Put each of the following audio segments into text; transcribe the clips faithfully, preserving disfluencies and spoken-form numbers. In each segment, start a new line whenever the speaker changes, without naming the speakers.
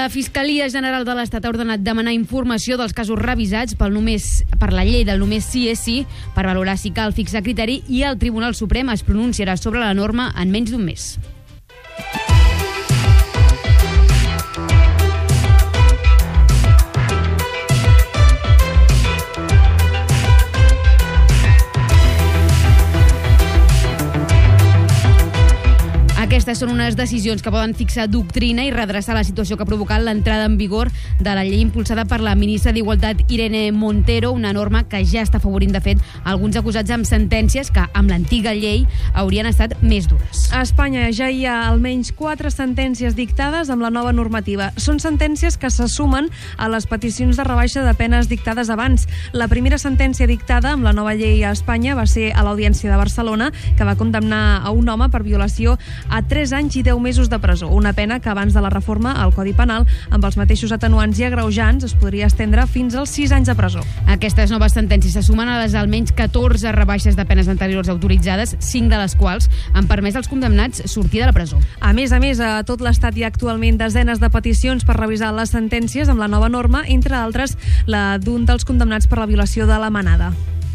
La Fiscalia General de l'Estat ha ordenat demanar informació dels casos revisats pel només, per la llei del només sí és sí per valorar si cal fixar criteri i el Tribunal Suprem es pronunciarà sobre la norma en menys d'un mes. Aquestes són unes decisions que poden fixar doctrina i redreçar la situació que ha provocat l'entrada en vigor de la llei impulsada per la ministra d'Igualtat Irene Montero, una norma que ja està afavorint, de fet, alguns acusats amb sentències que, amb l'antiga llei, haurien estat més dures.
A Espanya ja hi ha almenys quatre sentències dictades amb la nova normativa. Són sentències que se sumen a les peticions de rebaixa de penes dictades abans. La primera sentència dictada amb la nova llei a Espanya va ser a l'Audiència de Barcelona, que va condemnar a un home per violació a tres anys i deu mesos de presó, una pena que abans de la reforma al Codi Penal, amb els mateixos atenuants i agreujants, es podria estendre fins als sis anys de presó.
Aquestes noves sentències se sumen a les almenys catorze rebaixes de penes anteriors autoritzades, cinc de les quals han permès als condemnats sortir de la presó.
A més a més, a tot l'Estat hi ha actualment desenes de peticions per revisar les sentències amb la nova norma, entre altres la d'un dels condemnats per la violació de la Manada.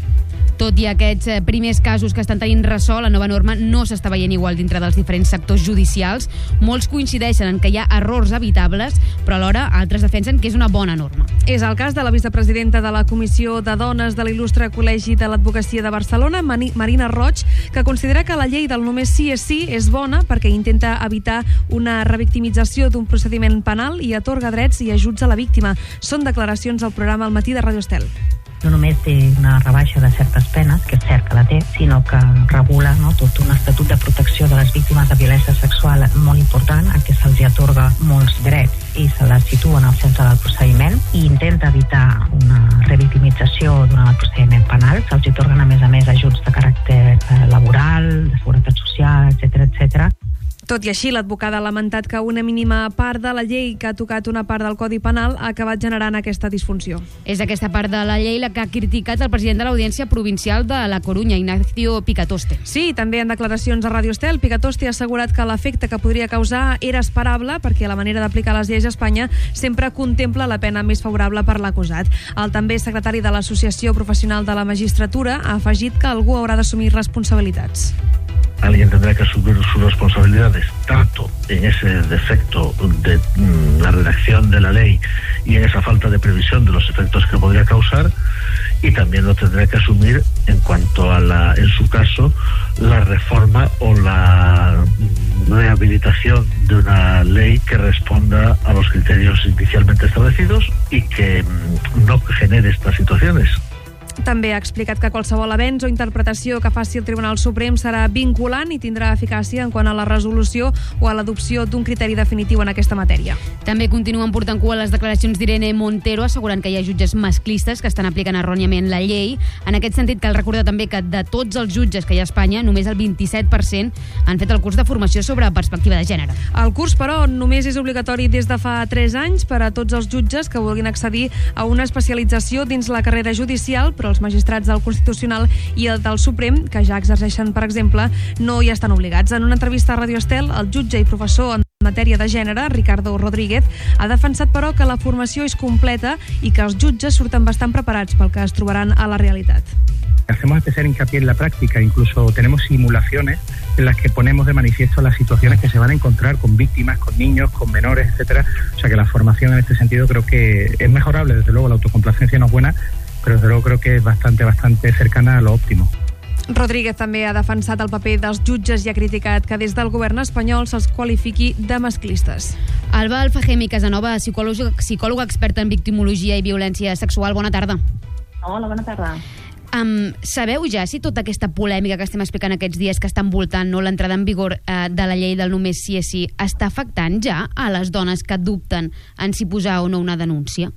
Tot i aquests primers casos que estan tenint ressò, la nova norma no s'està veient igual dintre dels diferents sectors judicials. Molts coincideixen en que hi ha errors evitables, però alhora altres defensen que és una bona norma.
És el cas de la vicepresidenta de la Comissió de Dones de l'Il·lustre Col·legi de l'Advocacia de Barcelona, Marina Roig, que considera que la llei del només sí és sí és bona perquè intenta evitar una revictimització d'un procediment penal i atorga drets i ajuts a la víctima. Són declaracions al programa Al matí de Ràdio Estel.
No només té una rebaixa de certes penes, que és cert que la té, sinó que regula, no, tot un estatut de protecció de les víctimes de violència sexual molt important, en què se'ls atorga molts drets i se les situa en el centre del procediment i intenta evitar una revictimització durant el procediment penal. Se'ls atorguen, a més a més, ajuts de caràcter laboral, de seguretat social, etcètera, etcètera.
Tot i així, l'advocada ha lamentat que una mínima part de la llei que ha tocat una part del Codi Penal ha acabat generant aquesta disfunció.
És aquesta part de la llei la que ha criticat el president de l'Audiència Provincial de la Corunya, Ignacio Picatoste.
Sí, també en declaracions a Ràdio Estel, Picatoste ha assegurat que l'efecte que podria causar era esperable perquè la manera d'aplicar les lleis a Espanya sempre contempla la pena més favorable per l'acusat. El també secretari de l'Associació Professional de la Magistratura ha afegit que algú haurà d'assumir responsabilitats.
Alguien tendrá que asumir sus responsabilidades, tanto en ese defecto de mm, la redacción de la ley y en esa falta de previsión de los efectos que podría causar, y también lo tendrá que asumir en cuanto a la, en su caso, la reforma o la rehabilitación de una ley que responda a los criterios inicialmente establecidos y que mm, no genere estas situaciones.
També ha explicat que qualsevol avenç o interpretació que faci el Tribunal Suprem serà vinculant i tindrà eficàcia en quant a la resolució o a l'adopció d'un criteri definitiu en aquesta matèria.
També continuen portant cua les declaracions d'Irene Montero, assegurant que hi ha jutges masclistes que estan aplicant erròniament la llei. En aquest sentit, cal recordar també que de tots els jutges que hi ha a Espanya, només el vint-i-set per cent han fet el curs de formació sobre perspectiva de gènere.
El curs, però, només és obligatori des de fa tres anys per a tots els jutges que vulguin accedir a una especialització dins la carrera judicial, però els magistrats del Constitucional i el del Suprem, que ja exerceixen, per exemple, no hi estan obligats. En una entrevista a Ràdio Estel, el jutge i professor en matèria de gènere, Ricardo Rodríguez, ha defensat, però, que la formació és completa i que els jutges surten bastant preparats pel que es trobaran a la realitat.
Hacemos especial hincapié en la práctica, incluso tenemos simulaciones en las que ponemos de manifiesto las situaciones que se van a encontrar con víctimas, con niños, con menores, etcétera. O sea que la formación en este sentido creo que es mejorable, desde luego la autocomplacencia no es buena, però desde luego creo que és bastante, bastante cercana a lo óptimo.
Rodríguez també ha defensat el paper dels jutges i ha criticat que des del govern espanyol se'ls qualifiqui de masclistes.
Alba Alfajemi Casanova, psicòloga, psicòloga experta en victimologia i violència sexual. Bona tarda.
Hola, bona tarda.
Um, sabeu ja si tota aquesta polèmica que estem explicant aquests dies que està envoltant, no, l'entrada en vigor uh, de la llei del només sí és sí està afectant ja a les dones que dubten en si posar o no una denúncia?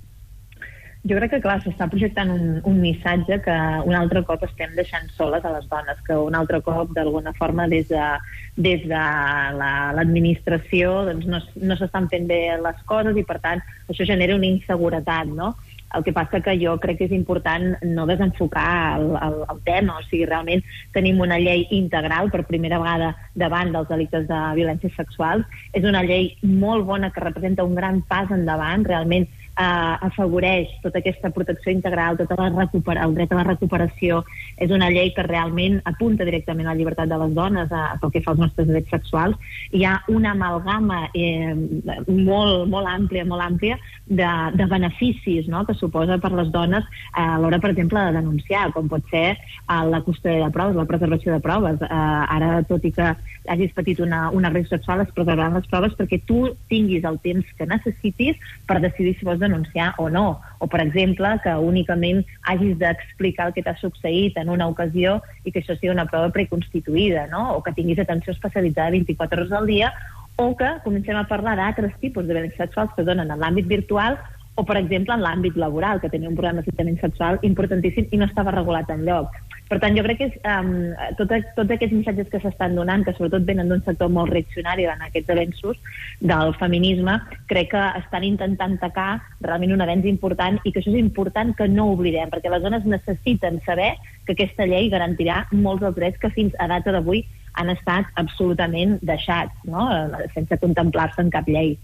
Jo crec que, clar, s'està projectant un, un missatge que un altre cop estem deixant soles a les dones, que un altre cop, d'alguna forma, des de, des de la, l'administració doncs no, no s'estan fent bé les coses i, per tant, això genera una inseguretat, no? El que passa que jo crec que és important no desenfocar el, el, el tema, o sigui, realment tenim una llei integral per primera vegada davant dels delictes de violències sexuals. És una llei molt bona que representa un gran pas endavant, realment Uh, afavoreix tota aquesta protecció integral, tota la recupera, el dret a la recuperació. És una llei que realment apunta directament a la llibertat de les dones a, a pel que fa als nostres drets sexuals. Hi ha una amalgama eh, molt, molt àmplia, molt àmplia de, de beneficis, no?, que suposa per les dones eh, a l'hora, per exemple, de denunciar, com pot ser eh, la custòdia de proves, la preservació de proves. Eh, ara, tot i que hagis patit una, una agressió sexual, es preservaran les proves perquè tu tinguis el temps que necessitis per decidir si vols denunciar o no, o per exemple que únicament hagis d'explicar el que t'ha succeït en una ocasió i que això sigui una prova preconstituïda, no?, o que tinguis atenció especialitzada vint-i-quatre hores al dia, o que comencem a parlar d'altres tipus de violències sexuals que es donen en l'àmbit virtual o, per exemple, en l'àmbit laboral, que tenia un programa d'assetjament sexual importantíssim i no estava regulat enlloc. Per tant, jo crec que és, um, tot, tots aquests missatges que s'estan donant, que sobretot venen d'un sector molt reaccionari en aquests avenços del feminisme, crec que estan intentant tacar realment un avenç important i que això és important que no oblidem, perquè les dones necessiten saber que aquesta llei garantirà molts dels drets que fins a data d'avui han estat absolutament deixats, no?, sense contemplar-se en cap llei.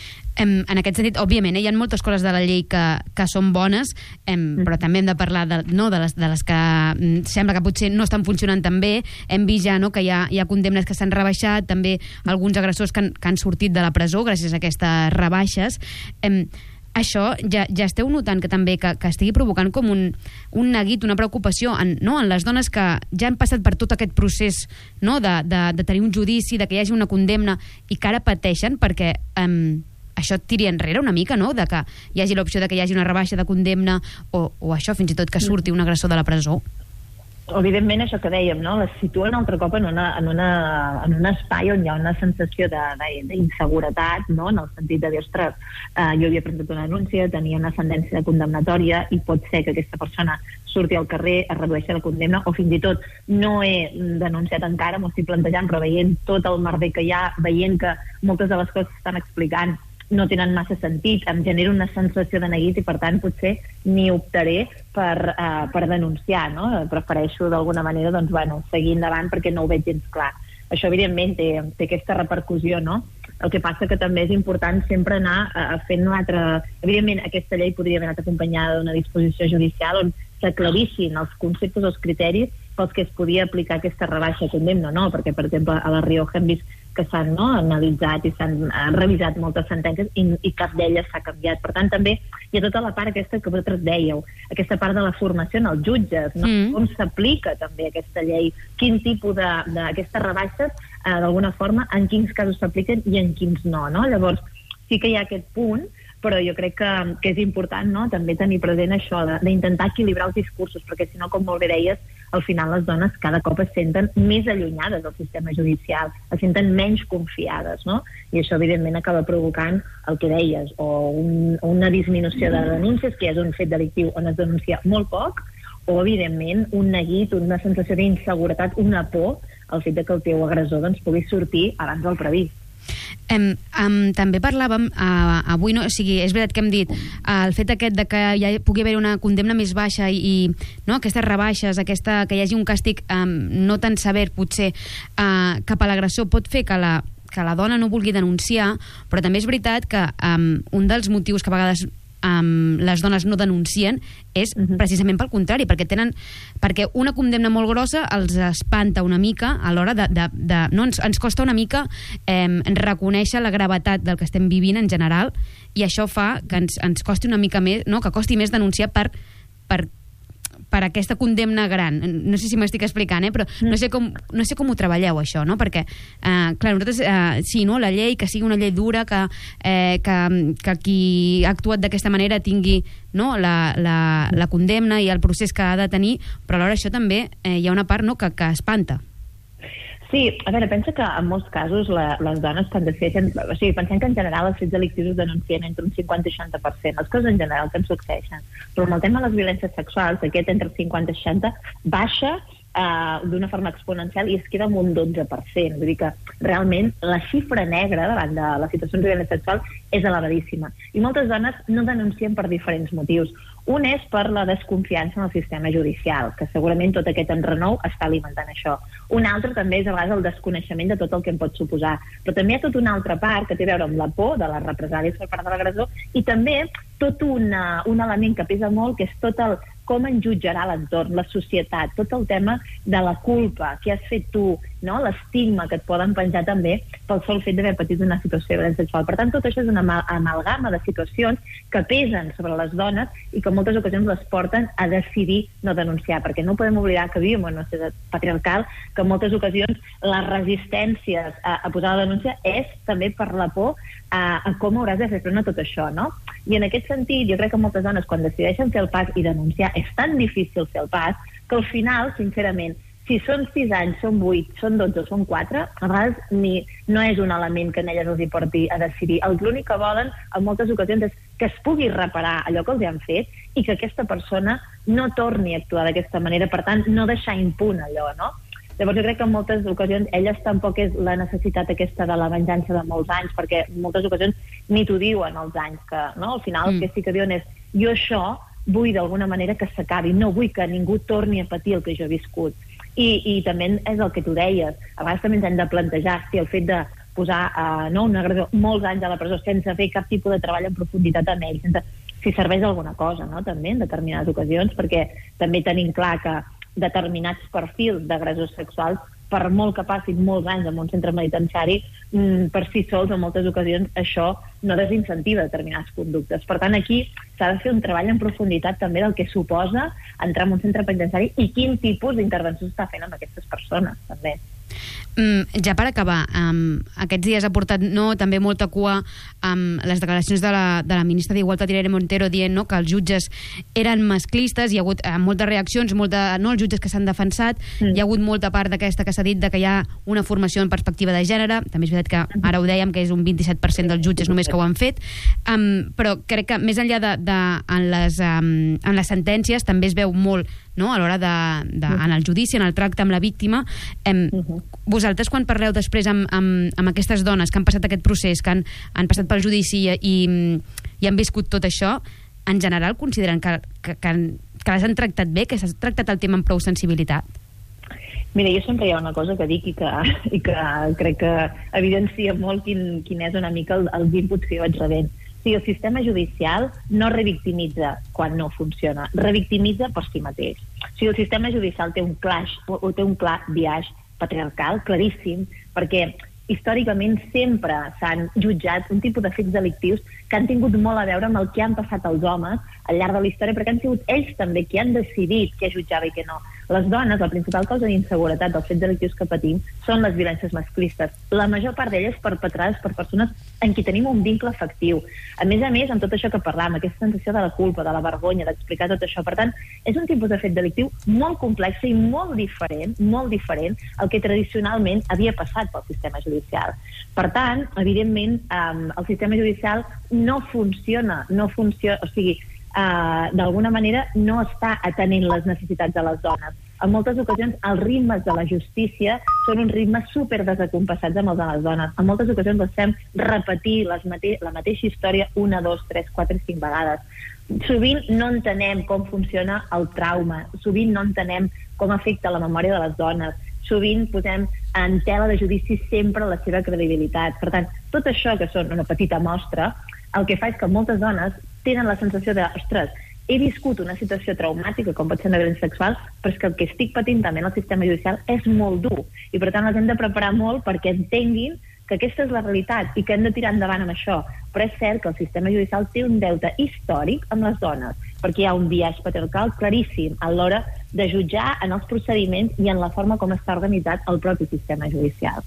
En aquest sentit, òbviament, eh, hi ha moltes coses de la llei que, que són bones, em, però també hem de parlar de, no, de, les, de les que mm, sembla que potser no estan funcionant tan bé. Hem vist ja, no, que hi ha, hi ha condemnes que s'han rebaixat, també alguns agressors que han, que han sortit de la presó gràcies a aquestes rebaixes. Em, això ja, ja esteu notant que també que, que estigui provocant com un, un neguit, una preocupació en, no, en les dones que ja han passat per tot aquest procés, no, de, de, de tenir un judici, de que hi hagi una condemna i que ara pateixen perquè em, això tiri enrere una mica, no?, de que hi hagi l'opció de que hi hagi una rebaixa de condemna o, o això, fins i tot que surti un agressor de la presó.
Evidentment, això que dèiem, no?, les situa un altre cop en, una, en, una, en un espai on hi ha una sensació d'inseguretat, no?, en el sentit de dir, ostres, eh, jo havia presentat una denúncia, tenia una sentència condemnatòria i pot ser que aquesta persona surti al carrer, es redueixi la condemna, o fins i tot no he denunciat encara, m'ho estic plantejant, però veient tot el merder que hi ha, veient que moltes de les coses que estan explicant no tenen massa sentit, em genera una sensació de neguit i, per tant, potser ni optaré per, uh, per denunciar, no? Prefereixo, d'alguna manera, doncs, bueno, seguir endavant perquè no ho veig gens clar. Això, evidentment, té, té aquesta repercussió, no? El que passa que també és important sempre anar uh, fent una altra... Evidentment, aquesta llei podria haver anat acompanyada d'una disposició judicial on s'aclarissin els conceptes, els criteris pels que es podia aplicar aquesta rebaixa de condemna, no? Perquè, per exemple, a la Rioja hem vist que s'han, no, analitzat i s'han uh, revisat moltes sentències i, i cap d'elles s'ha canviat. Per tant, també hi ha tota la part aquesta que vosaltres dèieu, aquesta part de la formació en els jutges, no? Mm. Com s'aplica també aquesta llei, quin tipus d'aquestes rebaixes, uh, d'alguna forma, en quins casos s'apliquen i en quins no, no? Llavors, sí que hi ha aquest punt, però jo crec que, que és important, no?, també tenir present això, d'intentar equilibrar els discursos, perquè si no, com molt bé deies, al final les dones cada cop es senten més allunyades del sistema judicial, es senten menys confiades, no? I això, evidentment, acaba provocant el que deies, o un, una disminució de denúncies, que és un fet delictiu on es denuncia molt poc, o, evidentment, un neguit, una sensació d'inseguretat, una por, al fet de que el teu agressor doncs, pugui sortir abans del previst.
Um, um, també parlàvem uh, avui, no? O sigui, és veritat que hem dit uh, el fet aquest de que hi pugui haver una condemna més baixa i, i no, aquestes rebaixes, aquesta, que hi hagi un càstig um, no tan sever potser uh, cap a l'agressor pot fer que la, que la dona no vulgui denunciar, però també és veritat que um, un dels motius que a vegades Um, les dones no denuncien és uh-huh. precisament pel contrari, perquè tenen perquè una condemna molt grossa els espanta una mica a l'hora de, de, de no, ens, ens costa una mica eh, reconèixer la gravetat del que estem vivint en general, i això fa que ens, ens costi una mica més, no? Que costi més denunciar per, per per aquesta condemna gran. No sé si m'estic explicant, eh? Però no sé com, no sé com ho treballeu, això, no? Perquè, eh, clar, nosaltres, eh, sí, no? La llei, que sigui una llei dura, que, eh, que, que qui ha actuat d'aquesta manera tingui, no? la, la, la condemna i el procés que ha de tenir, però alhora això també eh, hi ha una part, no? que, que espanta.
Sí, a veure, pensa que en molts casos la, les dones tendeixen... O sigui, pensem que en general els fets delictius es denuncien entre un cinquanta i seixanta per cent, les coses en general que ens succeeixen. Però amb el tema de les violències sexuals, aquest entre cinquanta i seixanta baixa eh, d'una forma exponencial i es queda amb un dotze per cent. Vull dir que realment la xifra negra davant de les situacions de violència sexual és elevadíssima. I moltes dones no denuncien per diferents motius. Un és per la desconfiança en el sistema judicial, que segurament tot aquest enrenou està alimentant això. Un altre també és a vegades el desconeixement de tot el que en pot suposar. Però també hi ha tota una altra part que té a veure amb la por de les represàlies per part de l'agressor i també tot una, un element que pesa molt, que és tot el com en jutjarà l'entorn, la societat, tot el tema de la culpa, què has fet tu, no? L'estigma que et poden penjar també pel sol fet d'haver patit una situació de violència sexual. Per tant, tot això és una amalgama de situacions que pesen sobre les dones i que en moltes ocasions les porten a decidir no denunciar, perquè no podem oblidar que vivim en una societat patriarcal, que en moltes ocasions les resistències a, a posar la denúncia és també per la por a, a com hauràs de fer front a tot això, no? I en aquest sentit, jo crec que moltes dones, quan decideixen fer el pas i denunciar, és tan difícil fer el pas que al final, sincerament, si són sis anys, són vuit, són dotze o són quatre, a vegades ni, no és un element que en elles els hi porti a decidir. L'únic que volen, en moltes ocasions, és que es pugui reparar allò que els han fet i que aquesta persona no torni a actuar d'aquesta manera, per tant, no deixar impune allò, no? Llavors jo crec que en moltes ocasions elles tampoc és la necessitat aquesta de la venjança de molts anys, perquè en moltes ocasions ni t'ho diuen els anys, que no? Al final mm. el que sí que diuen és jo això vull d'alguna manera que s'acabi, no vull que ningú torni a patir el que jo he viscut. I, i també és el que tu deies, a vegades també ens hem de plantejar si el fet de posar uh, no, un agressor molts anys a la presó sense fer cap tipus de treball en profunditat amb ell, sense, si serveix alguna cosa, no? També en determinades ocasions, perquè també tenim clar que determinats perfils d'agressors sexuals, per molt que passin molts anys en un centre penitenciari, per si sols en moltes ocasions això no desincentiva determinades conductes. Per tant, aquí s'ha de fer un treball en profunditat també del que suposa entrar en un centre penitenciari i quin tipus d'intervenció s'està fent amb aquestes persones, també.
Mm, ja per acabar, um, aquests dies ha portat no, també molta cua amb um, les declaracions de la, de la ministra d'Igualtat, Irene Montero, dient no, que els jutges eren masclistes, hi ha hagut uh, moltes reaccions, molta, no, els jutges que s'han defensat, mm. hi ha hagut molta part d'aquesta que s'ha dit de que hi ha una formació en perspectiva de gènere, també és veritat que ara ho dèiem, que és un vint-i-set per cent dels jutges només que ho han fet, um, però crec que més enllà de, de en, les, um, en les sentències també es veu molt no? A l'hora de, de, en el judici, en el tracte amb la víctima. Em, uh-huh. Vosaltres, quan parleu després amb, amb, amb aquestes dones que han passat aquest procés, que han, han passat pel judici i, i, i han viscut tot això, en general consideren que, que, que, que les han tractat bé, que s'ha tractat el tema amb prou sensibilitat?
Mira, jo sempre hi ha una cosa que dic i que, i que crec que evidencia molt quin, quin és una mica el, els inputs que jo vaig rebent. O sigui, el sistema judicial no revictimitza quan no funciona, revictimitza per si mateix. O sigui, el sistema judicial té un clash, o té un clar biaix patriarcal claríssim, perquè històricament sempre s'han jutjat un tipus de fets delictius que han tingut molt a veure amb el que han passat els homes al llarg de la història, perquè han sigut ells també qui han decidit què jutjava i què no. Les dones, la principal causa d'inseguretat dels fets delictius que patim són les violències masclistes. La major part d'elles perpetrades per persones en qui tenim un vincle afectiu. A més a més, amb tot això que parlàvem, aquesta sensació de la culpa, de la vergonya, d'explicar tot això. Per tant, és un tipus de fet delictiu molt complex i molt diferent, molt diferent al que tradicionalment havia passat pel sistema judicial. Per tant, evidentment, um, el sistema judicial no funciona, no funciona, o sigui, Uh, d'alguna manera no està atenent les necessitats de les dones. En moltes ocasions els ritmes de la justícia són uns ritmes super desacompassats amb els de les dones. En moltes ocasions les fem repetir les mate la mateixa història una, dos, tres, quatre, cinc vegades. Sovint no entenem com funciona el trauma, sovint no entenem com afecta la memòria de les dones, sovint posem en tela de judici sempre la seva credibilitat. Per tant, tot això que són una petita mostra, el que fa és que moltes dones tenen la sensació de, ostres, he viscut una situació traumàtica, com pot ser una violència sexual, però és que el que estic patint també en el sistema judicial és molt dur. I per tant les hem de preparar molt perquè entenguin que aquesta és la realitat i que hem de tirar endavant amb això. Però és cert que el sistema judicial té un deute històric amb les dones, perquè hi ha un biaix patriarcal claríssim a l'hora de jutjar en els procediments i en la forma com està organitzat el propi sistema judicial.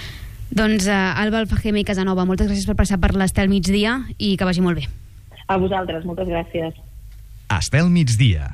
Doncs uh, Alba Alfajeme i Casanova, moltes gràcies per passar per l'Estel Migdia i que vagi molt bé.
A vosaltres, moltes gràcies.
Estel Migdia.